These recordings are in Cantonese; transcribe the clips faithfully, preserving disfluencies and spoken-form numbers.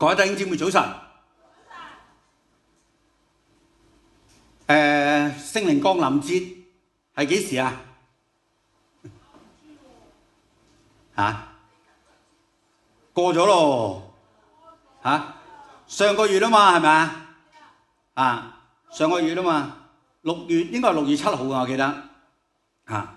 各位弟兄姊妹早晨。誒，聖靈降臨節係幾時啊？嚇，過咗咯嚇，上個月啊嘛，係咪啊？啊，上個月啊嘛，六月應該係六月七號啊，我記得嚇。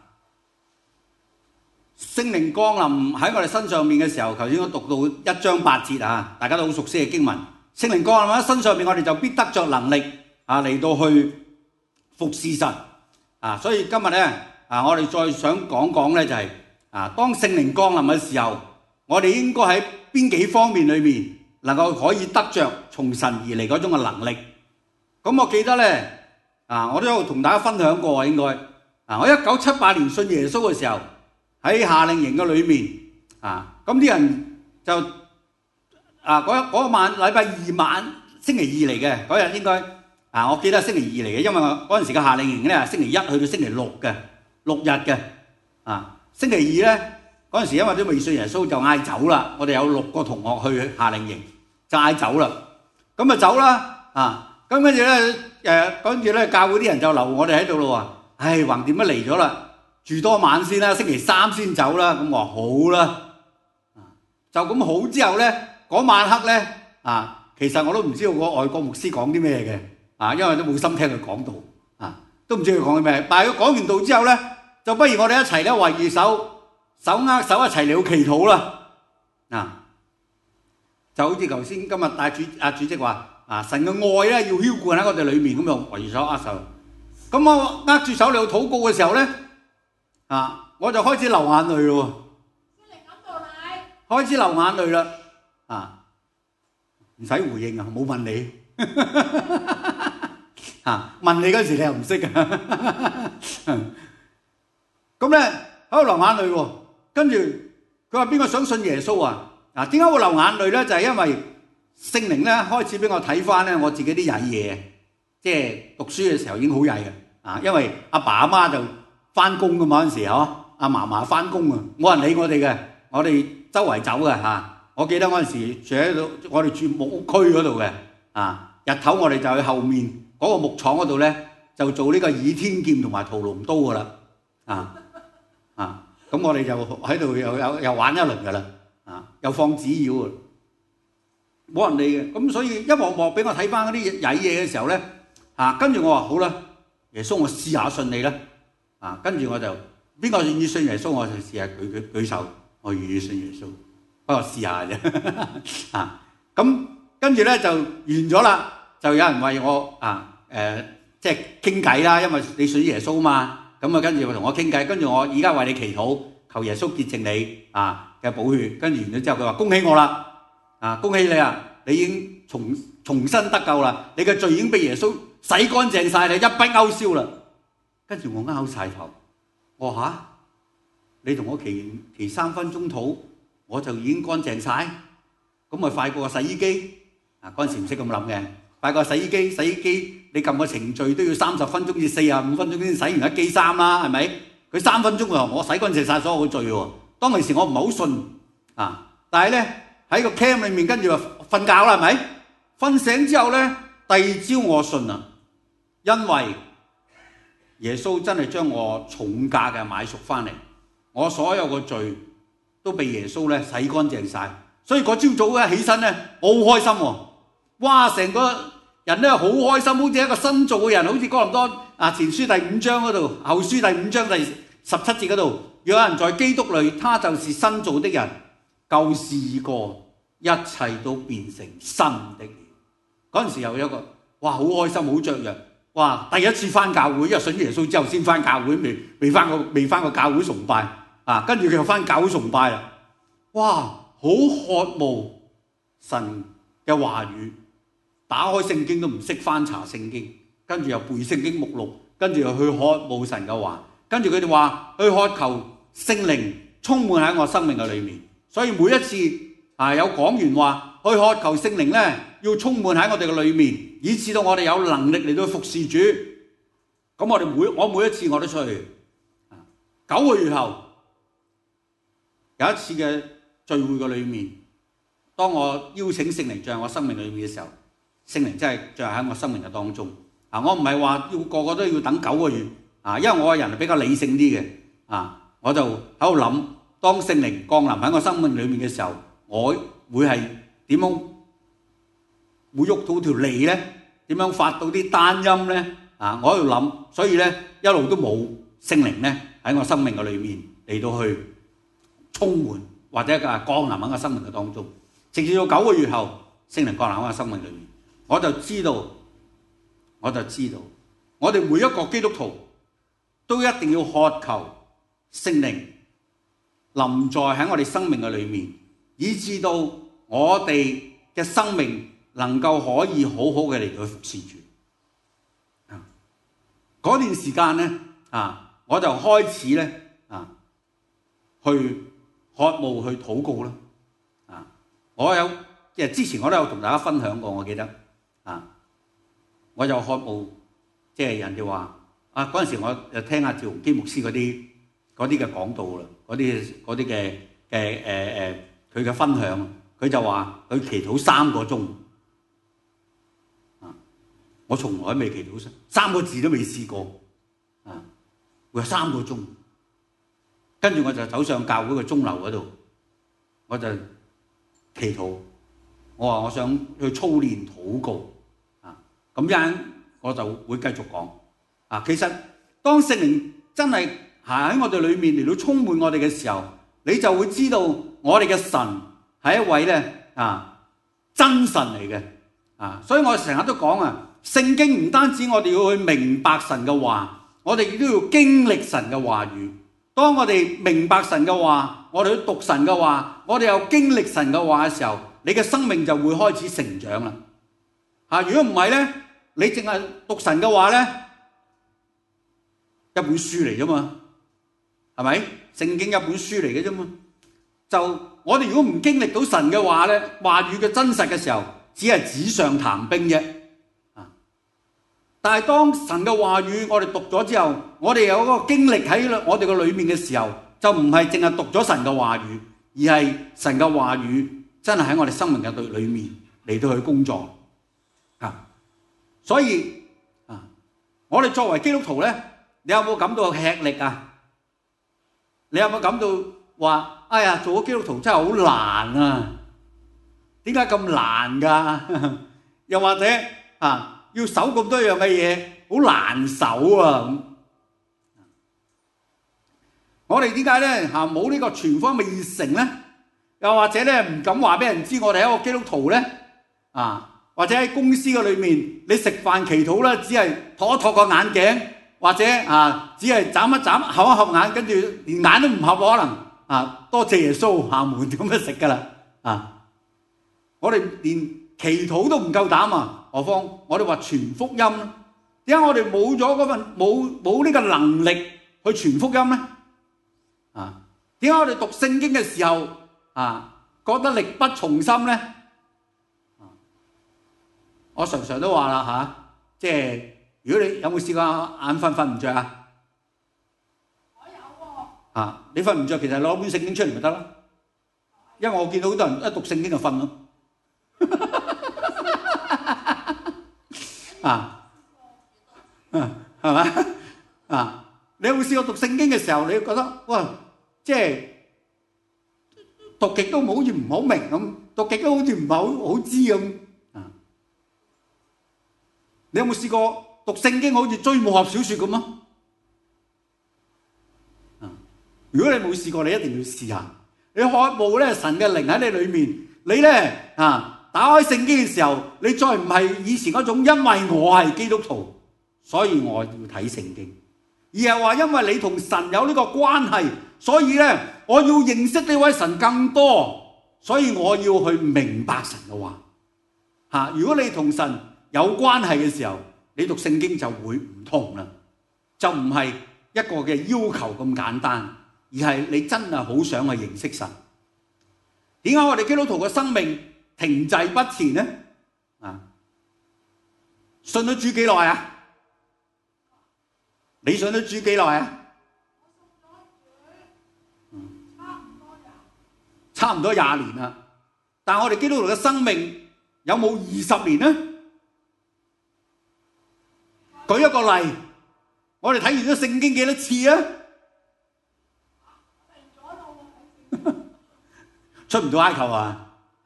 聖靈降臨喺我哋身上面嘅時候，頭先我讀到一章八節啊，大家都好熟悉嘅經文。聖靈降臨喺身上面，我哋就必得着能力啊，嚟到去服侍神啊。所以今日咧啊，我哋再想講講咧就係啊，當聖靈降臨嘅時候，我哋應該喺邊幾方面裏面能夠可以得着從神而嚟嗰種嘅能力。咁我記得咧啊，我都有同大家分享過應該啊，我一九七八年信耶穌嘅時候。喺夏令營嘅裏面啊，咁啲人就啊嗰嗰晚禮拜二晚星期二嚟嘅嗰日應該啊，我記得係星期二嚟嘅，因為我嗰陣時嘅夏令營咧星期一去到星期六嘅六日嘅啊，星期二咧嗰陣時因為都未信耶穌就嗌走啦，我哋有六個同學去夏令營就嗌走啦，咁啊走啦啊，咁跟住咧誒跟住咧教會啲人就留我哋喺度咯喎，唉橫掂都嚟咗啦。住多晚先啦，星期三先走啦。咁我話好啦，就咁好之後咧，嗰晚黑咧啊，其實我都唔知道個外國牧師講啲咩嘅啊，因為都冇心聽佢講道啊，都唔知佢講啲咩。但係佢講完道之後咧，就不如我哋一齊咧圍住手手握手一齊嚟到祈禱啦。啊，就好似頭先今日大主啊主席話啊，神嘅愛咧要澆灌喺我哋裏面，咁就圍住手握手。咁我握住手嚟到禱告嘅時候咧。啊！我就開始流眼淚咯喎，開始流眼淚啦！啊，唔使回應啊，冇問你。啊，問你嗰時你又唔識啊。咁咧喺度流眼淚喎，跟住佢話邊個想信耶穌啊？啊，點解會流眼淚咧？就係因為聖靈咧開始俾我睇翻咧我自己啲曳嘢，即係讀書嘅時候已經好曳嘅。啊，因為阿爸阿媽就翻工噶嘛嗰陣時嗬，阿嫲嫲翻工啊，冇人理我哋嘅，我哋周圍走嘅嚇。我記得嗰陣時住喺度，我哋住木屋區嗰度嘅啊。日頭我哋就去後面嗰個木廠嗰度咧，就做呢個倚天劍同埋屠龍刀噶啦啊啊！咁我哋就喺度又又又玩一輪噶啦啊，又放紙鷂啊，冇人理嘅。咁所以一幕幕俾我睇翻嗰啲曳嘢嘅時候咧啊，跟住我話好啦，耶穌我試下信你啦。啊，跟住我就邊個願意信耶穌，我就試下舉舉舉手，我願意信耶穌，不過試下啫。啊，咁跟住咧就完咗啦，就有人為我啊誒、呃，即係傾偈啦，因為你信耶穌嘛。咁啊，跟住佢同我傾偈，跟住我而家為你祈禱，求耶穌潔淨你啊嘅寶血。跟住完咗之後，佢話恭喜我啦，啊恭喜你啊，你已經重重新得救啦，你嘅罪已經被耶穌洗乾淨晒，你一筆勾銷啦。跟住我拗晒頭，我話嚇，你同我祈祈三分鐘禱，我就已經乾淨晒，咁咪快過個洗衣機啊！嗰陣時唔識咁諗嘅，快過洗衣機，洗衣機你撳個程序都要三十分鐘至四十五分鐘先洗完一機衫啦，係咪？佢三分鐘喎，我洗乾淨晒所有嘅罪喎。當其時我唔係好信啊，但係咧喺個 cam 裏面跟住話瞓覺啦，係咪？瞓醒之後咧，第二朝我信啦，因為耶穌真係將我重價嘅買贖翻嚟，我所有嘅罪都被耶穌咧洗乾淨晒，所以嗰朝早咧起身咧，我好開心喎！哇，成個人咧好開心，好似一個新造嘅人，好似哥林多啊前書第五章嗰度，後書第五章第十七節嗰度，若有人在基督裏，他就是新造的人，舊事已過，一切都變成新的了。嗰陣時又有一個哇，好開心，好雀躍。哇！第一次翻教會，因為信耶穌之後先翻教會，未未翻過未翻過教會崇拜啊！跟住佢又翻教會崇拜啦。哇！好渴慕神嘅話語，打開聖經都唔識翻查聖經，跟住又背聖經目錄，跟住又去渴慕神嘅話，跟住佢哋話去渴求聖靈充滿喺我生命嘅裏面。所以每一次啊有講完話去渴求聖靈咧，要充滿喺我哋嘅裏面，以致到我哋有能力嚟到服侍主。咁我哋每我每一次我都出去。九個月後有一次嘅聚會嘅裏面， 當我邀請聖靈進入我生命裏面嘅時候，聖靈真係進入喺我生命嘅當中。啊，我唔係話要個個都要等九個月啊，因為我個人係比較理性啲嘅啊，我就喺度諗，當聖靈降臨喺我生命裏面嘅時候，我會係點樣會喐到條脷咧？點樣發到啲單音咧？啊，我喺度諗，所以咧一路都冇聖靈咧喺我生命嘅裏面嚟到去充滿或者啊降臨喺我生命嘅當中。直至到九個月後，聖靈降臨喺我生命裏面，我就知道，我就知道，我哋每一個基督徒都一定要渴求聖靈臨在喺我哋生命嘅裏面，以致到我哋嘅生命能夠可以好好嘅嚟到去服侍主。嗰段時間咧啊，我就開始咧啊去渴慕去禱告啦。啊，我有即係之前我都有同大家分享過，我記得啊，我就渴慕即係人哋話啊，嗰陣時我就聽下趙鏞基牧師嗰啲嗰啲嘅講道啦，嗰啲嗰啲嘅嘅誒誒佢嘅分享，佢就話佢祈禱三個鐘。我從來都未祈禱三個字都未試過，啊！會有三個鐘，跟住我就走上教會嘅鐘樓嗰度，我就祈禱。我話我想去操練禱告，啊！咁樣我就會繼續講，啊！其實當聖靈真係行喺我哋裏面嚟到充滿我哋嘅時候，你就會知道我哋嘅神係一位咧啊真神嚟嘅，啊！所以我成日都講啊。聖經唔單止我哋要去明白神嘅話，我哋亦都要經歷神嘅話語。當我哋明白神嘅話，我哋去讀神嘅話，我哋又經歷神嘅話嘅時候，你嘅生命就會開始成長啦。啊，如果唔係咧，你淨係讀神嘅話咧，一本書嚟啫嘛，係咪？聖經一本書嚟嘅啫嘛。就我哋如果唔經歷到神嘅話咧，話語嘅真實嘅時候，只係紙上談兵啫。但係當神嘅話語我哋讀咗之後，我哋有嗰個經歷喺我哋嘅裏面嘅時候，就唔係淨係讀咗神嘅話語，而係神嘅話語真係喺我哋生命嘅裏面嚟到去工作啊！所以啊，我哋作為基督徒咧，你有冇感到吃力啊？你有冇感到話，哎呀，做咗基督徒真係好難啊？點解咁難㗎？又或者啊？要守咁多樣嘅嘢，好難守啊！咁，我哋點解咧嚇冇呢個全方位熱誠咧？又或者咧唔敢話俾人知我哋係一個基督徒咧？啊，或者喺公司嘅裏面，你食飯祈禱咧，只係托一托個眼鏡，或者啊，只係眨一眨、合一合眼，跟住連眼都唔合，可能啊，多謝耶穌下門咁樣食噶啦啊！我哋連祈禱都唔夠膽啊！何況我哋話傳福音咧？點解我哋冇咗嗰份冇冇呢個能力去傳福音咧？啊？點解我哋讀聖經嘅時候啊覺得力不從心咧？啊！我常常都話啦嚇，即係如果你有冇試過眼瞓瞓唔著啊？我有喎。啊！你瞓唔著，其實攞本聖經出嚟咪得咯。因為我見到好多人一讀聖經就瞓咯。啊，嗯，係咪啊？你有冇試過讀聖經嘅時候，你覺得哇，即係讀極都好似唔好明咁，讀極都好似唔係好好知咁啊？你有冇試過讀聖經好似追武俠小説咁啊？啊！如果你冇試過，你一定要試下。你渴慕咧神嘅靈喺你裏面，你咧啊！打開聖經嘅時候，你再唔係以前嗰種，因為我係基督徒，所以我要睇聖經，而係話因為你同神有呢個關係，所以咧我要認識呢位神更多，所以我要去明白神嘅話。嚇！如果你同神有關係嘅時候，你讀聖經就會唔同啦，就唔係一個嘅要求咁簡單，而係你真係好想去認識神。點解我哋基督徒嘅生命停滯不前呢？啊，信咗主幾耐啊？你信咗主幾耐啊？差唔多廿年啦。 但我哋基督徒嘅生命有冇二十年呢？舉一個例，我哋睇完咗聖經幾多次啊？出唔到埃及啊？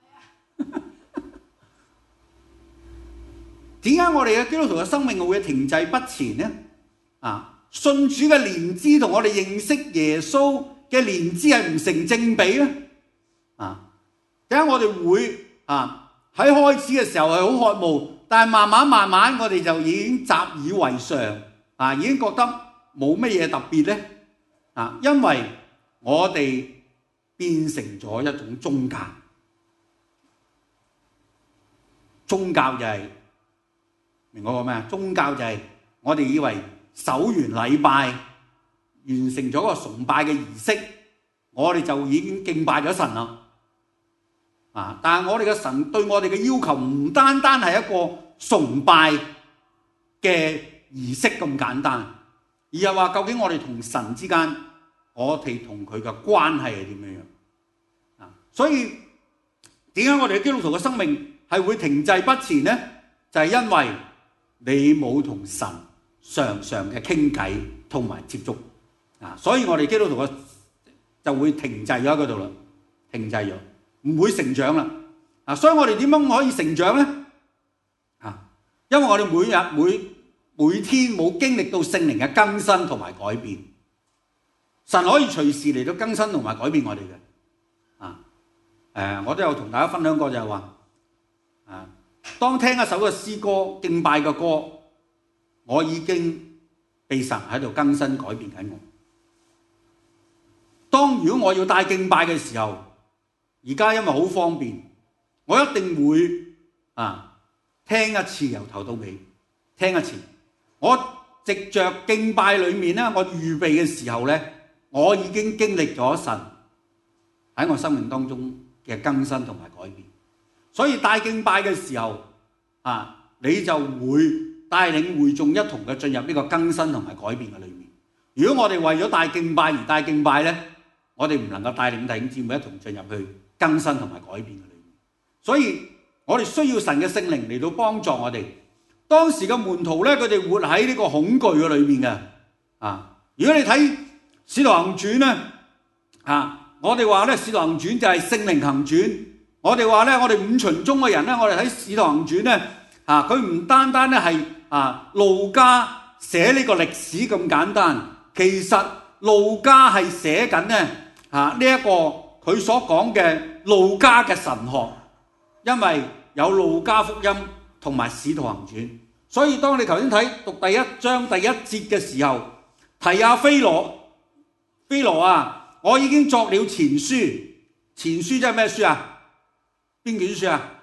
點解我哋嘅基督徒嘅生命會停滯不前呢？啊，信主嘅年資同我哋認識耶穌嘅年資係唔成正比呢？啊，點解我哋會啊喺開始嘅時候係好渴慕，但係慢慢慢慢我哋就已經習以為常啊，已經覺得冇乜嘢特別呢？啊，因為我哋變成咗一種宗教，宗教就係、是。明我講咩啊？宗教就係我哋以為守完禮拜，完成咗個崇拜嘅儀式，我哋就已經敬拜咗神啦。啊！但係我哋嘅神對我哋嘅要求唔單單係一個崇拜嘅儀式咁簡單，而係話究竟我哋同神之間，我哋同佢嘅關係係點樣樣啊？所以點解我哋嘅基督徒嘅生命係會停滯不前呢？就係因為你冇同神常常嘅傾偈同埋接觸啊，所以我哋基督徒嘅就會停滯咗喺嗰度啦，停滯咗，唔會成長啦啊！所以我哋點樣可以成長呢？啊，因為我哋每日每每天冇經歷到聖靈嘅更新同埋改變，神可以隨時嚟到更新同埋改變我哋嘅啊。誒，我都有同大家分享過就係話啊。當聽一首嘅詩歌、敬拜嘅歌，我已經被神喺度更新改變緊我。當如果我要帶敬拜嘅時候，而家因為好方便，我一定會啊聽一次由頭到尾，聽一次。我藉着敬拜裏面咧，我預備嘅時候咧，我已經經歷咗神喺我生命當中嘅更新同埋改變。所以帶敬拜嘅時候，啊，你就會帶領會眾一同嘅進入呢個更新同埋改變嘅裏面。如果我哋為咗帶敬拜而帶敬拜咧，我哋唔能夠帶領弟兄姊妹一同進入去更新同埋改變嘅裏面。所以我哋需要神嘅聖靈嚟到幫助我哋。當時嘅門徒咧，佢哋活喺呢個恐懼嘅裏面嘅。啊，如果你睇《使徒行傳》咧，啊，我哋話咧《使徒行傳》就係聖靈行傳。我哋話咧，我哋五旬宗嘅人咧，我哋喺《使徒行傳》咧，啊，佢唔單單咧係啊路加寫呢個歷史咁簡單，其實路加係寫緊咧啊呢一個佢所講嘅路加嘅神學，因為有路加福音同埋《使徒行傳》，所以當你頭先睇讀第一章第一節嘅時候，提阿非羅，非羅啊，我已經作了前書，前書即係咩書啊？邊卷書啊？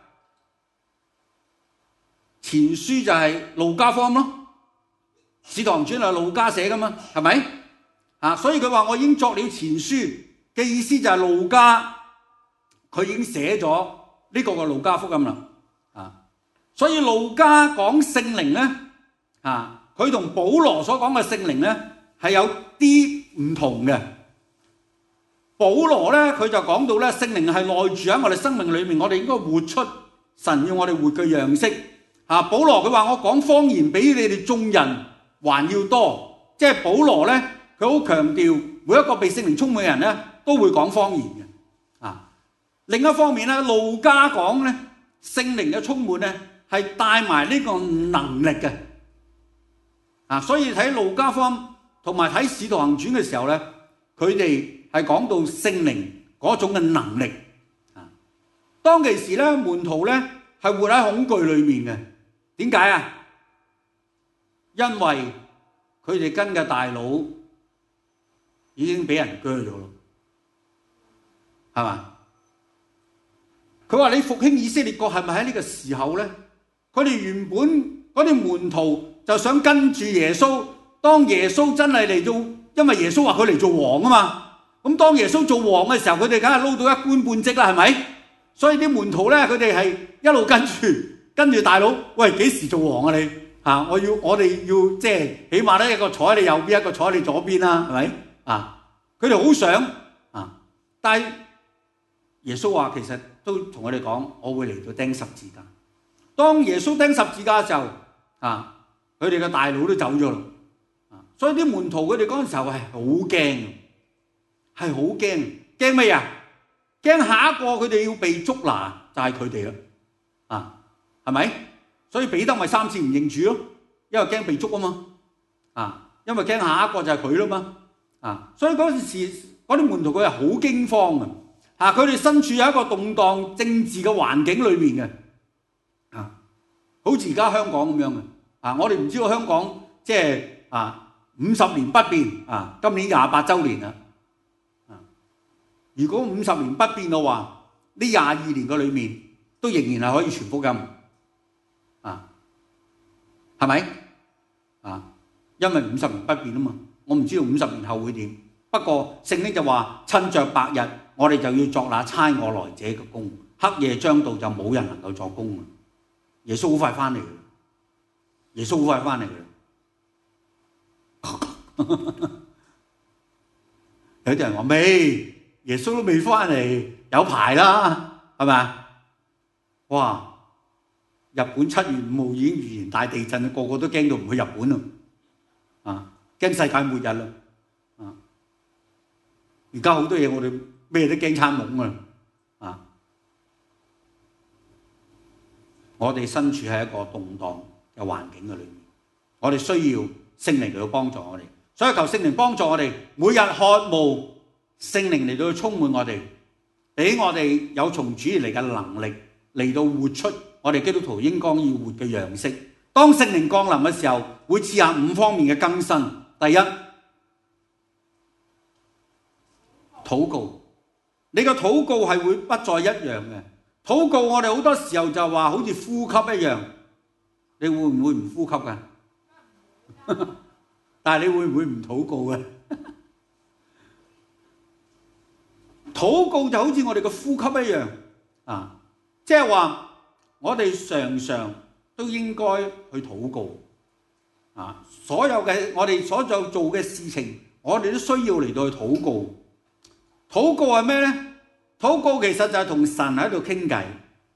前書就係路加福音咯，使徒行傳係路加寫噶嘛，係咪？啊，所以佢話我已經作了前書嘅意思就係路加佢已經寫咗呢個嘅路加福音啦。啊，所以路加講聖靈咧，啊，佢同保羅所講嘅聖靈咧係有啲唔同嘅。保羅咧，佢就講到咧，聖靈係內住喺我哋生命裏面，我哋應該活出神要我哋活嘅樣式。啊，保羅佢話我講方言比你哋眾人還要多，即係保羅咧，佢好強調每一個被聖靈充滿嘅人咧，都會講方言嘅。啊，另一方面咧，路加講咧，聖靈嘅充滿咧係帶埋呢個能力嘅。啊，所以睇路加福音同埋睇使徒行傳嘅時候咧，佢哋係講到聖靈嗰種嘅能力啊！當其時咧，門徒咧係活喺恐懼裏面嘅。點解啊？因為佢哋跟嘅大佬已經俾人鋸咗咯，係嘛？佢話你復興以色列國係咪喺呢個時候咧？佢哋原本嗰啲門徒就想跟住耶穌，當耶穌真係嚟到，因為耶穌話佢嚟做王啊嘛。咁當耶穌做王嘅時候，佢哋梗係撈到一官半職啦，係咪？所以啲門徒咧，佢哋係一路跟住跟住大佬，喂，幾時做王啊你？啊，我要我哋要即係起碼咧一個坐喺你右邊，一個坐喺你左邊啦，係咪？啊，佢哋好想啊，但係耶穌話其實都同佢哋講，我會嚟到釘十字架。當耶穌釘十字架嘅時候，啊，佢哋嘅大佬都走咗啦。啊，所以啲門徒佢哋嗰陣時候係好驚，係好驚，驚咩啊？驚下一個佢哋要被捉拿就係佢哋啦。啊，係咪？所以彼得咪三次唔認主咯，因為驚被捉啊嘛。啊，因為驚下一個就係佢啦嘛。啊，所以嗰陣時嗰啲門徒佢係好驚慌啊！啊，佢哋身處喺一個動盪政治嘅環境裏面嘅，啊，好似而家香港咁樣嘅。啊，我哋唔知道香港即係啊五十年不變啊，今年廿八週年啦。啊，如果五十年不變嘅話，呢廿二年嘅裏面都仍然係可以傳福音。啊，係咪？啊，因為五十年不變啊嘛。我唔知道五十年後會點，不過聖經就話趁着白日，我哋就要作那差我來者嘅工，黑夜將到就冇人能夠作工啊！耶穌好快翻嚟嘅，耶穌好快翻嚟嘅。有啲人話未，耶穌都未翻嚟，有排啦，係咪啊？哇！日本七月五號已經預言大地震，個個都驚到唔去日本啦，啊！驚世界末日啦！啊！而家好多嘢我哋咩都驚餐懵啊！啊！我哋身處喺一個動盪嘅環境嘅裏面，我哋需要聖靈嚟到幫助我哋，所以求聖靈幫助我哋，每日渴慕聖靈嚟到充滿我哋，俾我哋有從主而嚟嘅能力嚟到活出我哋基督徒應該要活嘅樣式。當聖靈降臨嘅時候，會賜下五方面嘅更新。第一，禱告，你個禱告係會不再一樣嘅。禱告我哋好多時候就話好似呼吸一樣，你會唔會唔呼吸㗎？但係你會唔會唔禱告嘅？禱告就好似我哋個呼吸一樣啊，即係話我哋常常都應該去禱告。啊！所有嘅我哋所做做嘅事情，我哋都需要嚟到去禱告。禱告係咩咧？禱告其實就係同神喺度傾偈。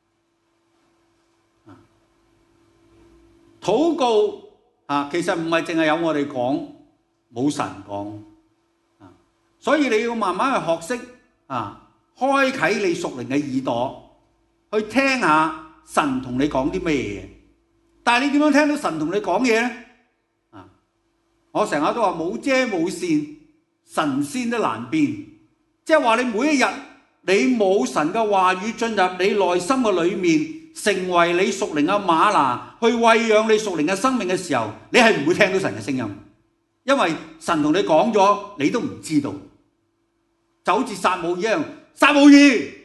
禱告啊，其實唔係淨係有我哋講，冇神講啊。所以你要慢慢去學識啊，開啟你屬靈嘅耳朵，去聽下神同你講啲咩嘢。但係你點樣聽到神同你講嘢咧？我成日都話冇遮冇線，神仙都難辨。即係話你每一日你冇神嘅話語進入你內心嘅裏面，成為你屬靈嘅嗎哪，去餵養你屬靈嘅生命嘅時候，你係唔會聽到神嘅聲音，因為神同你講咗，你都唔知道。就好似撒母耳一樣，撒母耳，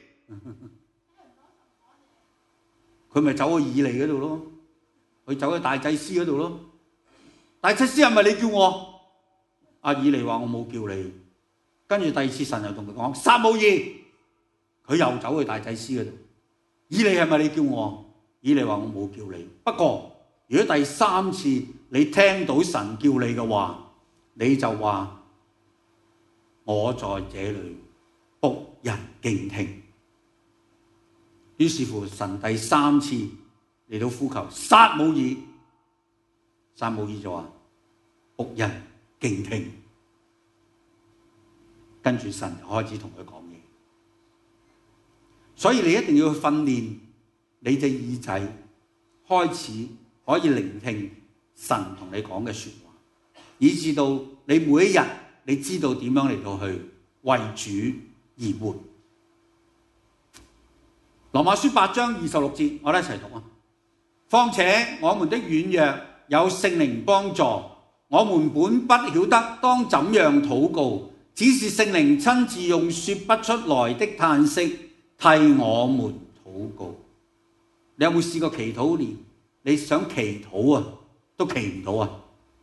佢咪走去以利嗰度咯，佢走去大祭司嗰度咯。大祭司係咪你叫我？阿以利話我冇叫你。跟住第二次神又同佢講撒母耳，佢又走去大祭司嗰度。以利係咪你叫我？以利話我冇叫你。不過如果第三次你聽到神叫你嘅話，你就話我在這裏，僕人敬聽。於是乎神第三次嚟到呼求撒母耳。撒母耳就話僕人敬聽，跟住神就開始同佢講嘢。所以你一定要去訓練你隻耳仔，開始可以聆聽神同你講嘅說話，以至到你每一日你知道點樣嚟到去為主而活。羅馬書八章二十六節，我哋一齊讀啊！況且我們的軟弱有聖靈幫助，我們本不曉得當怎樣禱告，只是聖靈親自用說不出來的嘆息替我們禱告。你有冇試過祈禱連你想祈禱啊都祈唔到啊？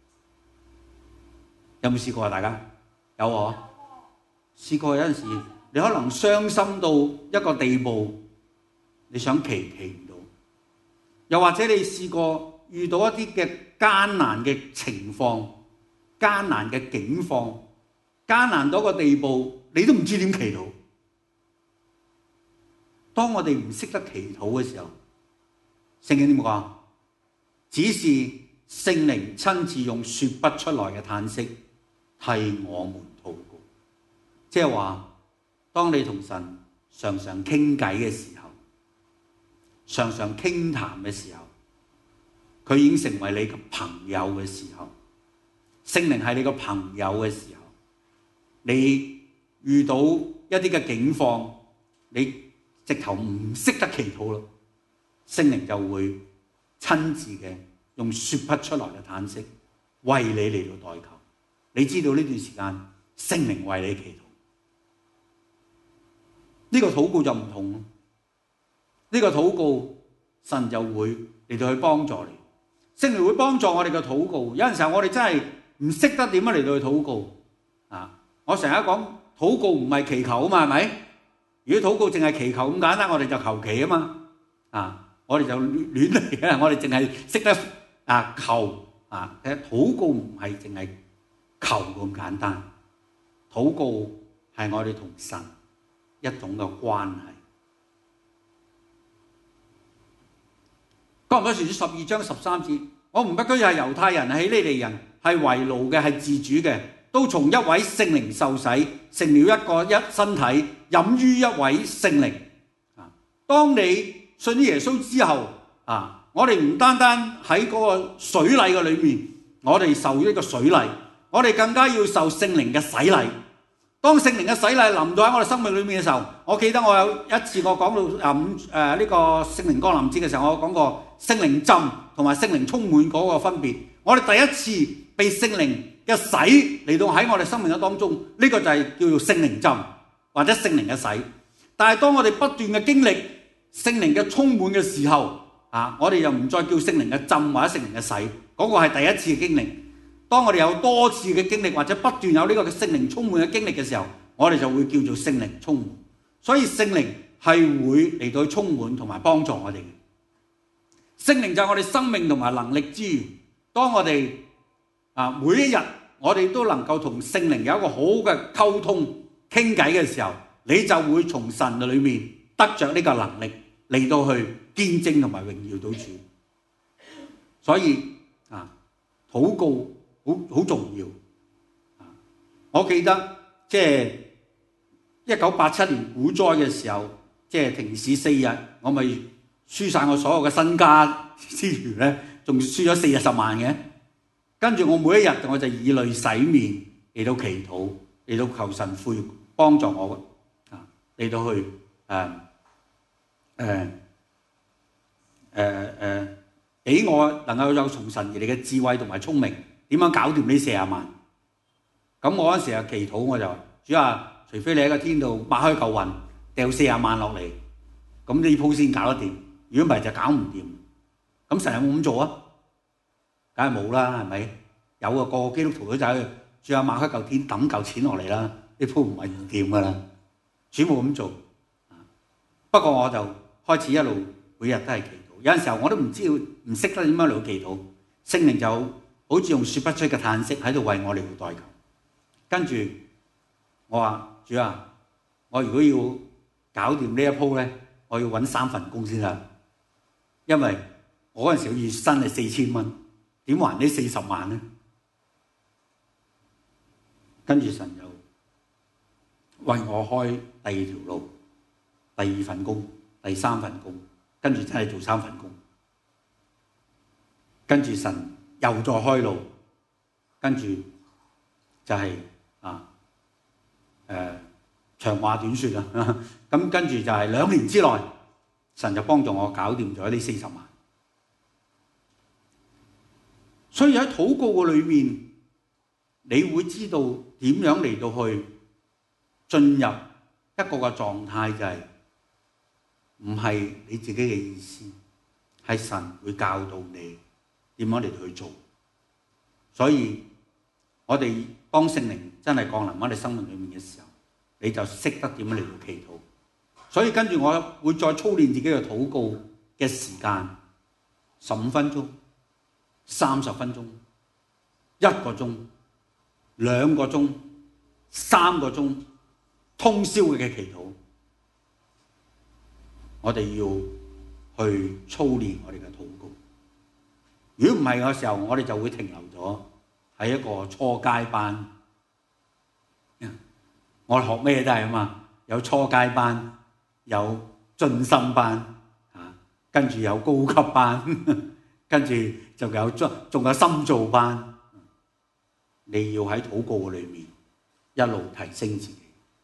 有冇試過啊？大家有喎？試過有陣時你可能傷心到一個地步，你想祈祈唔到。又或者你試過遇到一啲嘅艱難嘅情況、艱難嘅境況、艱難到一個地步，你都唔知點祈禱。 當我哋唔識得祈禱嘅時候，聖經點講？只是聖靈親自用說不出來嘅嘆息替我們禱告。即係話，當你同神常常傾偈嘅時候，常常傾談嘅時候，佢已經成為你嘅朋友嘅時候，聖靈係你個朋友嘅時候，你遇到一啲嘅境況，你直頭唔識得祈禱咯，聖靈就會親自嘅用說不出來嘅嘆息為你嚟到代求。你知道呢段時間聖靈為你祈禱，呢個禱告就唔同咯。呢個禱告神就會嚟到去幫助你，聖靈會幫助我哋嘅禱告。有陣時候我哋真係唔識得點樣嚟到去禱告啊！我成日講禱告唔係祈求啊嘛，係咪？如果禱告淨係祈求咁簡單，我哋就求其啊嘛啊！我哋就亂嚟嘅，我哋淨係識得啊求啊。其實禱告唔係淨係求咁簡單，禱告係我哋同神一種嘅關係。哥林多前書十二章十三節，我們不拘係猶太人、係希利尼人、係為奴嘅、係自主嘅，都從一位聖靈受洗，成了一個一身體，飲於一位聖靈。啊，當你信咗耶穌之後，啊，我哋唔單單喺嗰個水禮嘅裏面，我哋受呢個水禮，我哋更加要受聖靈嘅洗禮。當聖靈嘅洗禮臨到喺我哋生命裏面嘅時候，我記得我有一次我講到啊五誒呢個聖靈降臨節嘅時候，我講過聖靈浸同埋聖靈充滿嗰個分別。我哋第一次被聖靈嘅洗嚟到喺我哋生命嘅當中，呢個就係叫做聖靈浸或者聖靈嘅洗。但係當我哋不斷嘅經歷聖靈嘅充滿嘅時候，啊，我哋又唔再叫聖靈嘅浸或者聖靈嘅洗，嗰個係第一次嘅經歷。當我哋有多次嘅經歷或者不斷有呢個聖靈充滿嘅經歷嘅時候，我哋就會叫做聖靈充滿。所以聖靈係會嚟到充滿同埋幫助我哋嘅。聖靈就係我哋生命同埋能力之源。當我哋啊每一日我哋都能夠同聖靈有一個好嘅溝通傾偈嘅時候，你就會從神裏面得着呢個能力嚟到去見證同埋榮耀到主。所以啊，禱告好好重要。我記得即係一九八七年股災嘅時候，即係停市四日，我咪輸晒我所有嘅身家之餘咧，仲輸咗四十萬嘅。跟住我每一日我就以淚洗面嚟到祈禱，嚟到求神悔幫助我啊，嚟到去誒誒誒誒俾我能夠有從神而嚟嘅智慧同埋聰明，點樣搞掂呢四十萬？咁我嗰陣時啊祈禱，我就話主啊，除非你喺個天度擘開嚿雲掉四十萬落嚟，咁呢鋪先搞得掂。如果唔係就搞唔掂。咁神有冇咁做啊？梗係冇啦，係咪？有啊，個個基督徒都就係主啊，擘開嚿天抌嚿錢落嚟啦，呢鋪唔係唔掂噶啦。主冇咁做。不過我就開始一路每日都係祈禱。有陣時候我都唔知道，唔識得點樣嚟祈禱。聖靈就好似用說不出嘅嘆息喺度為我哋去代求。跟住我話主啊，我如果要搞掂呢一鋪咧，我要揾三份工先得，因為我嗰陣時月薪係四千蚊，點還呢四十萬咧？跟住神就為我開第二條路，第二份工，第三份工，跟住真係做三份工。跟住神又再開路，跟住就係、是、啊誒、呃、長話短説啦。咁跟住就係兩年之內，神就幫助我搞掂咗呢四十萬。所以喺禱告嘅裏面，你會知道點樣嚟到去進入一個嘅狀態，就係唔係你自己嘅意思，係神會教導你點樣嚟到去做。所以我哋當聖靈真係降臨喺你生命裏面嘅時候，你就識得點樣嚟到祈禱。所以跟住我會再操練自己嘅禱告嘅時間，十五分鐘、三十分鐘、一個鐘、兩個鐘、三個鐘，通宵嘅祈禱。 我哋要去操練我哋嘅禱告。如果唔係嘅時候，我哋就會停留咗喺一個初階班。我哋學咩都係啊嘛，有初階班，有進深班，啊，跟住有高級班，跟住就有仲有深造班。你要喺禱告裏面一路提升自己。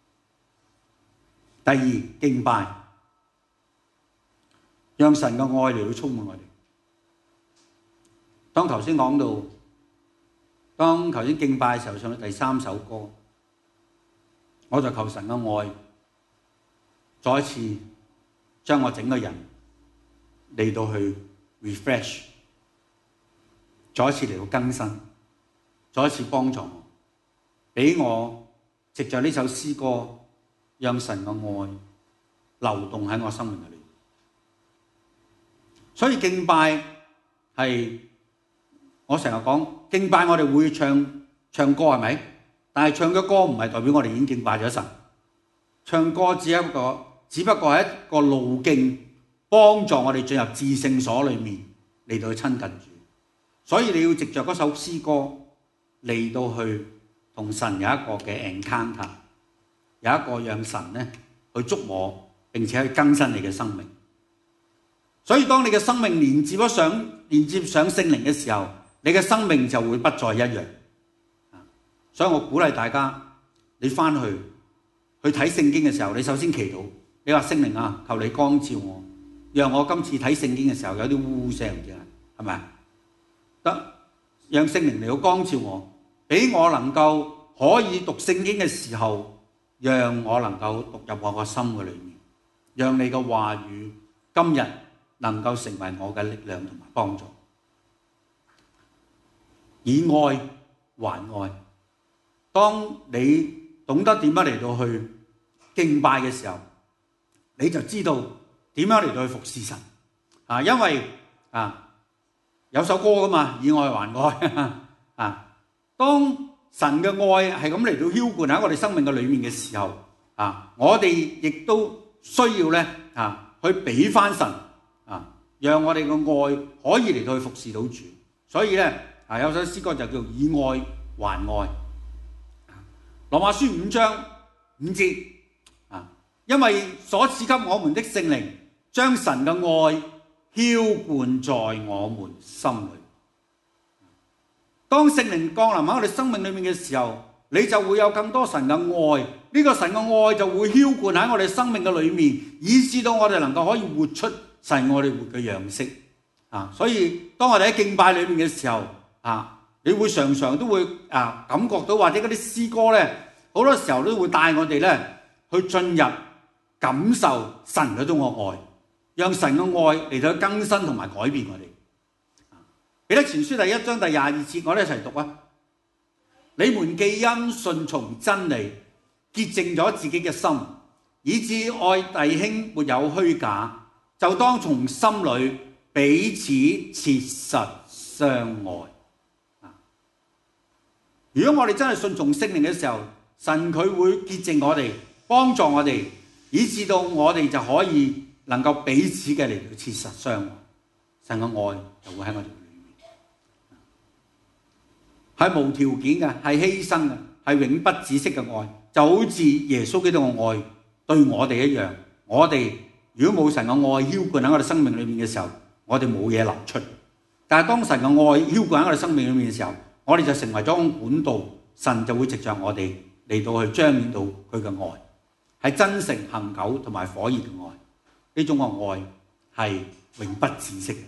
第二，敬拜，讓神嘅愛嚟到充滿我哋。當頭先講到，當頭先敬拜嘅時候，上到第三首歌，我就求神嘅愛再一次將我整個人嚟到去 refresh， 再一次嚟到更新，再一次幫助我，俾我藉着呢首詩歌，讓神嘅愛流動喺我生命裏面。所以敬拜係我成日講，敬拜我哋會唱唱歌係咪？但係唱嘅歌唔係代表我哋已經敬拜咗神，唱歌只係一個，只不過係一個路徑，幫助我哋進入至聖所裏面嚟到去親近主。所以你要藉着嗰首詩歌嚟到去同神有一個嘅 encounter， 有一個讓神咧去觸摸並且去更新你嘅生命。所以當你嘅生命連接咗上連接上聖靈嘅時候，你嘅生命就會不再一樣。所以我鼓勵大家，你翻去去睇聖經嘅時候，你首先祈禱，你話聖靈啊，求你光照我，讓我今次睇聖經嘅時候有啲烏烏聲嘅，係咪？得，讓聖靈嚟到光照我，俾我能夠可以讀聖經嘅時候，讓我能夠讀入我個心嘅裏面，讓你嘅話語今日能夠成為我嘅力量同埋幫助。以愛還愛。當你懂得點樣嚟到去敬拜嘅時候，你就知道點樣嚟到去服侍神啊！因為啊有首歌噶嘛，以愛還愛啊！當神嘅愛係咁嚟到澆灌喺我哋生命嘅裏面嘅時候啊，我哋亦都需要咧啊去俾翻神啊，讓我哋嘅愛可以嚟到去服侍到主。所以咧啊有首詩歌就叫以愛還愛。羅馬書五章五節啊，因為所賜給我們的聖靈，將神嘅愛澆灌在我們心裏。當聖靈降臨喺我哋生命裏面嘅時候，你就會有更多神嘅愛，呢個神嘅愛就會澆灌喺我哋生命嘅裏面，以致到我哋能夠可以活出神我哋活嘅樣式啊！所以當我哋喺敬拜裏面嘅時候啊，你會常常都會啊感覺到，或者嗰啲詩歌咧，好多時候都會帶我哋咧去進入感受神嗰種嘅愛，讓神嘅愛嚟到更新同埋改變我哋。彼得前書第一章第廿二節，我哋一齊讀啊！你們既因順從真理，潔淨咗自己嘅心，以致愛弟兄沒有虛假，就當從心裏彼此切實相愛。如果我哋真係順從聖靈嘅時候，神佢會潔淨我哋，幫助我哋，以致到我哋就可以能夠彼此嘅嚟到切實相愛。神嘅愛就會喺我哋裏面，係無條件嘅，係犧牲嘅，係永不止息嘅愛，就好似耶穌基督嘅愛對我哋一樣。我哋如果冇神嘅愛澆灌喺我哋生命裏面嘅時候，我哋冇嘢流出。但係當神嘅愛澆灌喺我哋生命裏面嘅時候，我哋就成為咗一種管道，神就會藉着我哋嚟到去彰顯到佢嘅愛，係真誠恆久同埋火熱嘅愛。呢種嘅愛係永不止息嘅。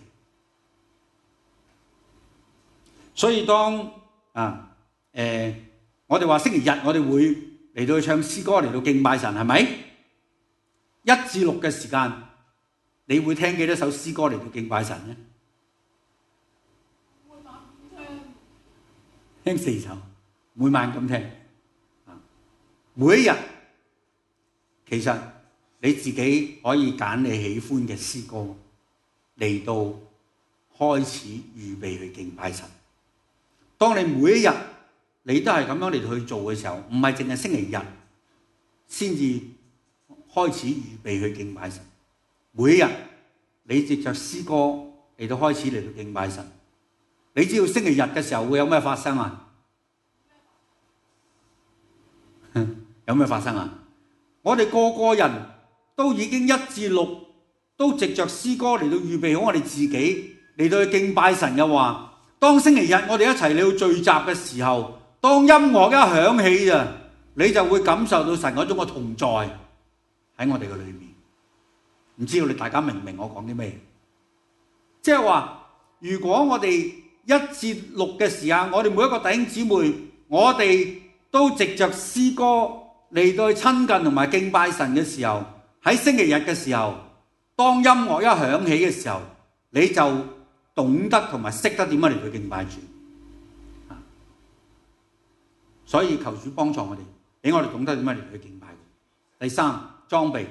所以當啊誒、呃，我哋話星期日我哋會嚟到去唱詩歌嚟到敬拜神，係咪？一至六嘅時間，你會聽幾多首詩歌嚟到敬拜神呢？聽四首，每晚咁聽。每一日，其實你自己可以揀你喜歡嘅詩歌嚟到開始預備去敬拜神。當你每一日你都係咁樣嚟到去做嘅時候，唔係淨係星期日先至開始預備去敬拜神， 每一日你藉着詩歌嚟到開始嚟到敬拜神。你知道星期日嘅時候會有咩發生啊？有咩發生啊？我哋個個人都已經一至六都藉着詩歌嚟到預備好我哋自己嚟到去敬拜神嘅話，當星期日我哋一齊嚟到聚集嘅時候，當音樂一響起啊，你就會感受到神嗰種嘅同在喺我哋嘅裏面。唔知道你大家明唔明我講啲咩？即係話，如果我哋一至六嘅時間，我哋每一個弟兄姊妹，我哋都藉着詩歌嚟到去親近同埋敬拜神嘅時候，喺星期日嘅時候，當音樂一響起嘅時候，你就懂得同埋識得點樣嚟到敬拜主。所以求主幫助我哋，俾我哋懂得點樣嚟到去敬拜。第三，裝備。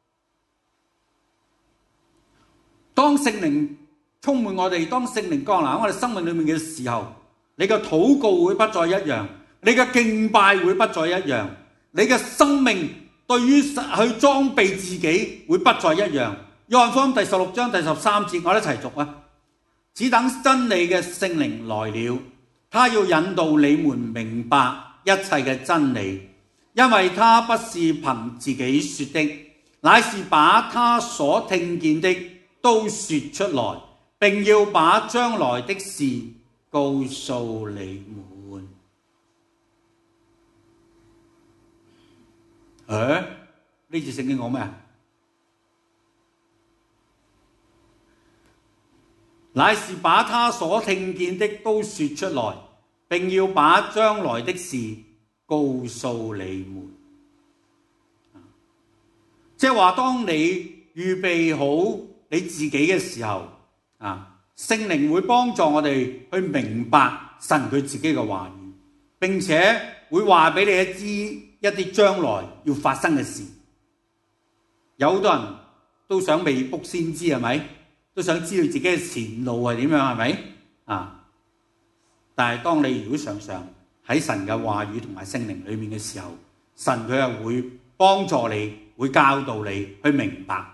當聖靈充滿我哋，當聖靈降臨喺我哋生命裏面嘅時候，你嘅禱告會不再一樣，你嘅敬拜會不再一樣，你嘅生命對於去裝備自己會不再一樣。約翰福音第十六章第十三節，我哋一齊讀啊！只等真理嘅聖靈來了，他要引導你們明白一切嘅真理，因為他不是憑自己說的，乃是把他所聽見的都說出來，並要把將來的事告訴你們。誒，呢節聖經講咩啊？乃是把他所聽見的都說出來，並要把將來的事告訴你們。即係話，當你預備好你自己嘅時候，啊，聖靈會幫助我哋去明白神佢自己嘅話語，並且會話俾你一知一啲將來要發生嘅事。有好多人都想未卜先知，係咪？都想知道自己嘅前路係點樣，係咪？啊！但係當你如果常常喺神嘅話語同埋聖靈裏面嘅時候，神佢係會幫助你，會教導你去明白。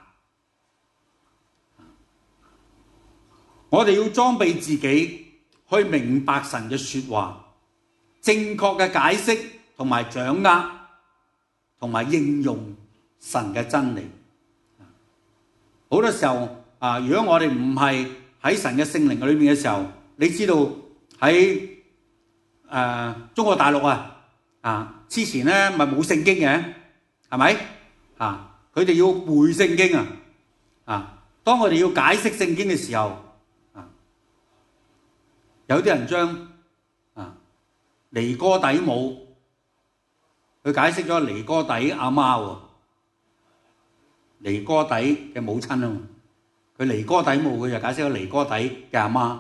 我哋要裝備自己去明白神嘅說話，正確嘅解釋同埋掌握同埋應用神嘅真理。好多時候啊，如果我哋唔係喺神嘅聖靈裏面嘅時候，你知道喺誒、呃、中國大陸啊啊之前咧咪冇聖經嘅，係咪啊？佢哋要背聖經啊啊！當我哋要解釋聖經嘅時候啊，有啲人將啊尼哥底母佢解釋咗尼哥底阿媽喎，尼哥底嘅母親啊。佢尼哥底母，佢就解釋咗尼哥底嘅阿媽，